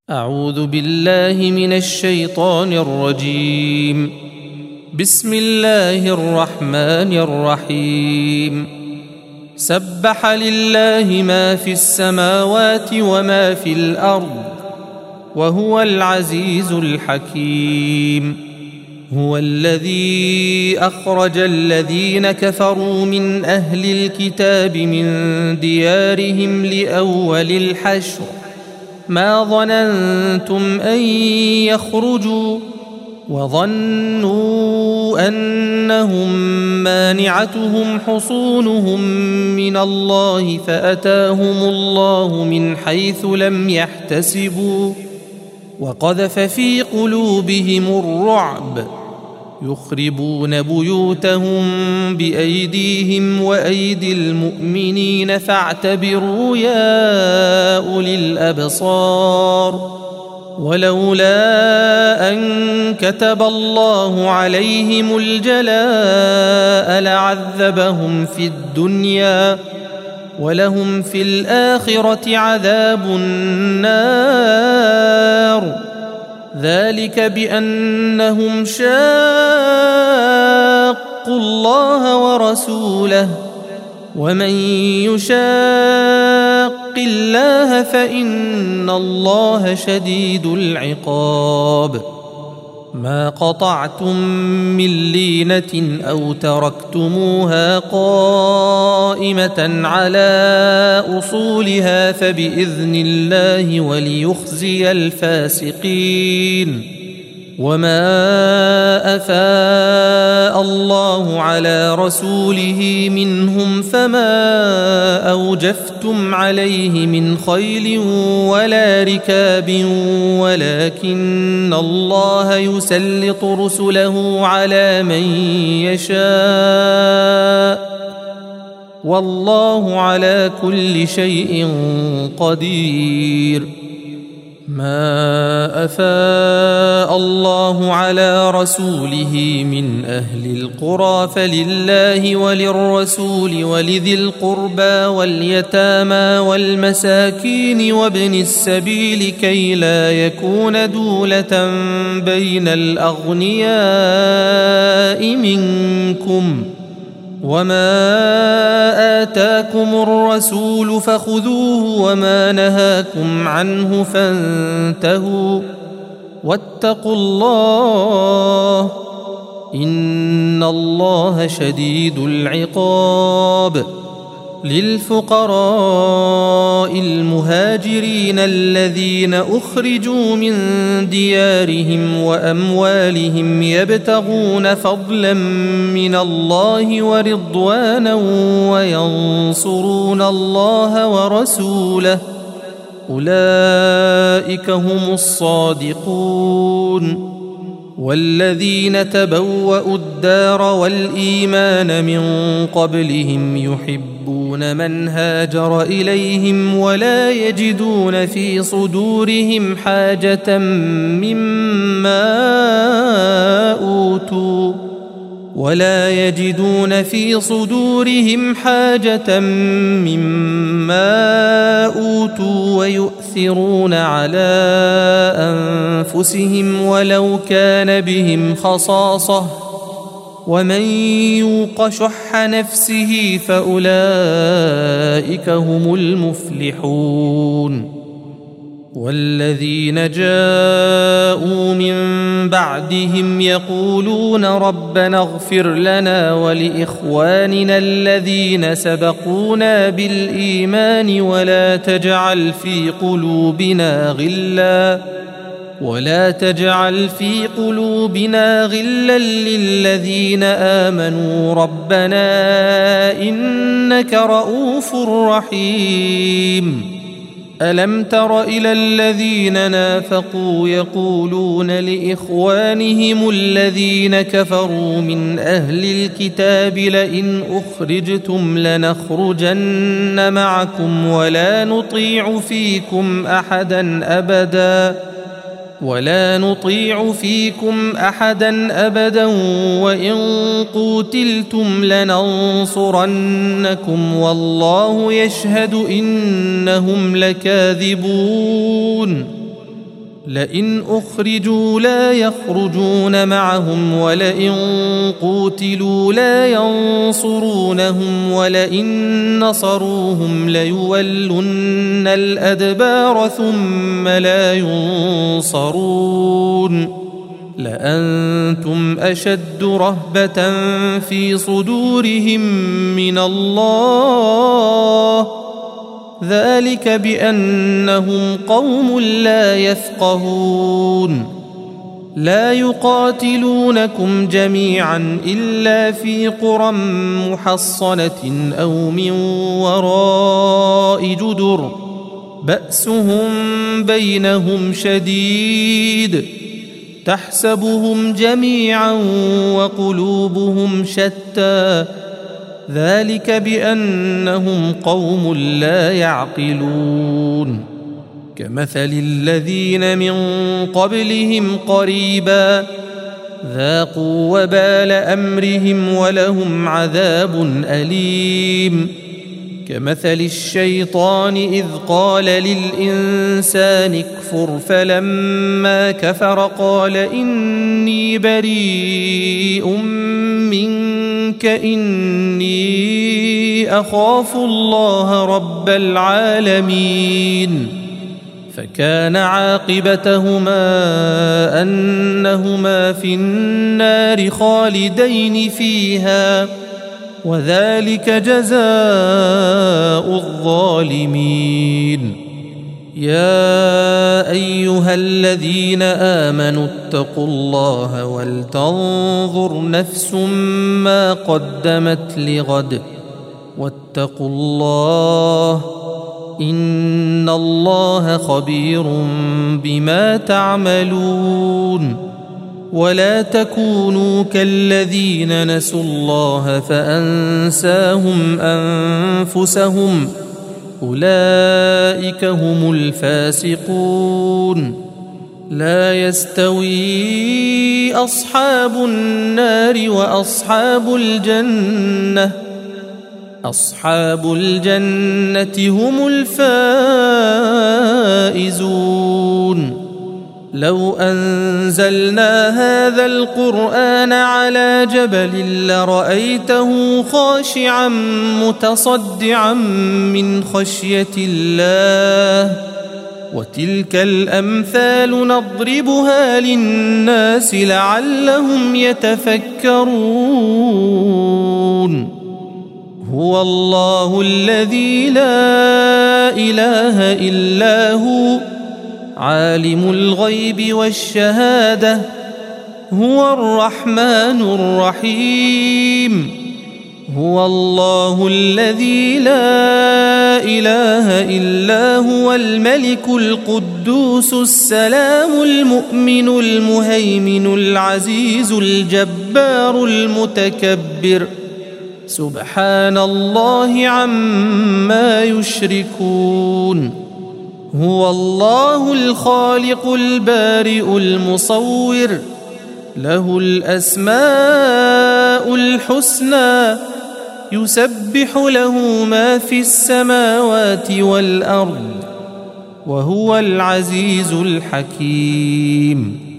أعوذ بالله من الشيطان الرجيم. بسم الله الرحمن الرحيم. سبح لله ما في السماوات وما في الأرض وهو العزيز الحكيم. هو الذي أخرج الذين كفروا من أهل الكتاب من ديارهم لأول الحشر ما ظننتم أن يخرجوا وظنوا أنهم مانعتهم حصونهم من الله فأتاهم الله من حيث لم يحتسبوا وقذف في قلوبهم الرعب يخربون بيوتهم بأيديهم وأيدي المؤمنين فاعتبروا يا أولي الأبصار. ولولا أن كتب الله عليهم الجلاء لعذبهم في الدنيا ولهم في الآخرة عذاب النار. ذلك بأنهم شاقوا الله ورسوله ومن يشاق الله فإن الله شديد العقاب. ما قطعتم من لينة أو تركتموها قائمة على أصولها فبإذن الله وليخزي الفاسقين. وما أفاء الله على رسوله منهم فما أوجفتم عليه من خيل ولا ركاب ولكن الله يسلط رسله على من يشاء والله على كل شيء قدير. ما أفاء الله على رسوله من أهل القرى فلله وللرسول ولذي القربى واليتامى والمساكين وابن السبيل كي لا يكون دولة بين الأغنياء منكم. وما آتاكم الرسول فخذوه وما نهاكم عنه فانتهوا واتقوا الله إن الله شديد العقاب. للفقراء المهاجرين الذين أخرجوا من ديارهم وأموالهم يبتغون فضلا من الله ورضوانا وينصرون الله ورسوله أولئك هم الصادقون. والذين تبوأوا الدار والإيمان من قبلهم يحبون من هاجر إليهم ولا يجدون في صدورهم حاجة مما أوتوا ويؤثرون على أنفسهم ولو كان بهم خصاصة ومن يوق شح نفسه فأولئك هم المفلحون. والذين جاءوا من بعدهم يقولون ربنا اغفر لنا ولإخواننا الذين سبقونا بالإيمان ولا تجعل في قلوبنا غلا للذين آمنوا ربنا إنك رؤوف رحيم. ألم تر إلى الذين نافقوا يقولون لإخوانهم الذين كفروا من أهل الكتاب لئن أخرجتم لنخرجن معكم ولا نطيع فيكم أحدا أبدا وإن قوتلتم لننصرنكم والله يشهد إنهم لكاذبون. لئن أخرجوا لا يخرجون معهم ولئن قوتلوا لا ينصرونهم ولئن نصروهم ليولن الأدبار ثم لا ينصرون لأنتم أشد رهبة في صدورهم من الله ذلك بأنهم قوم لا يفقهون لا يقاتلونكم جميعا إلا في قرى محصنة أو من وراء جدر بأسهم بينهم شديد تحسبهم جميعا وقلوبهم شتى ذلك بأنهم قوم لا يعقلون كمثل الذين من قبلهم قريبا ذاقوا وبال أمرهم ولهم عذاب أليم كمثل الشيطان إذ قال للإنسان اكفر فلما كفر قال إني بريء منك إني أخاف الله رب العالمين فكان عاقبتهما أنهما في النار خالدين فيها وذلك جزاء الظالمين يا أيها الذين آمنوا اتقوا الله ولتنظر نفس ما قدمت لغد واتقوا الله إن الله خبير بما تعملون ولا تكونوا كالذين نسوا الله فأنساهم أنفسهم أولئك هم الفاسقون لا يستوي أصحاب النار وأصحاب الجنة أصحاب الجنة هم الفائزون لو أنزلنا هذا القرآن على جبل لرأيته خاشعا متصدعا من خشية الله وتلك الأمثال نضربها للناس لعلهم يتفكرون هو الله الذي لا إله إلا هو عالم الغيب والشهادة هو الرحمن الرحيم هو الله الذي لا إله إلا هو الملك القدوس السلام المؤمن المهيمن العزيز الجبار المتكبر سبحان الله عما يشركون هو الله الخالق البارئ المصور له الأسماء الحسنى يسبح له ما في السماوات والأرض وهو العزيز الحكيم